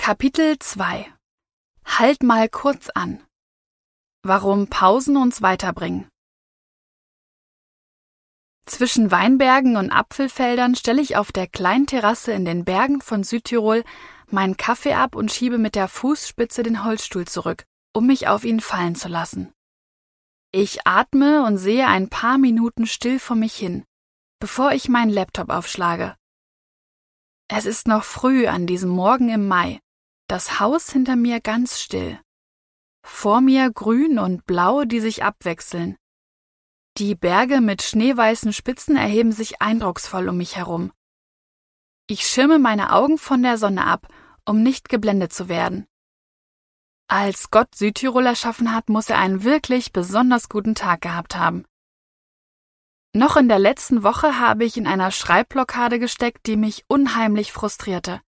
Kapitel 2 Halt mal kurz an. Warum Pausen uns weiterbringen. Zwischen Weinbergen und Apfelfeldern stelle ich auf der kleinen Terrasse in den Bergen von Südtirol meinen Kaffee ab und schiebe mit der Fußspitze den Holzstuhl zurück, um mich auf ihn fallen zu lassen. Ich atme und sehe ein paar Minuten still vor mich hin, bevor ich meinen Laptop aufschlage. Es ist noch früh an diesem Morgen im Mai, das Haus hinter mir ganz still. Vor mir grün und blau, die sich abwechseln. Die Berge mit schneeweißen Spitzen erheben sich eindrucksvoll um mich herum. Ich schirme meine Augen von der Sonne ab, um nicht geblendet zu werden. Als Gott Südtirol erschaffen hat, muss er einen wirklich besonders guten Tag gehabt haben. Noch in der letzten Woche habe ich in einer Schreibblockade gesteckt, die mich unheimlich frustrierte.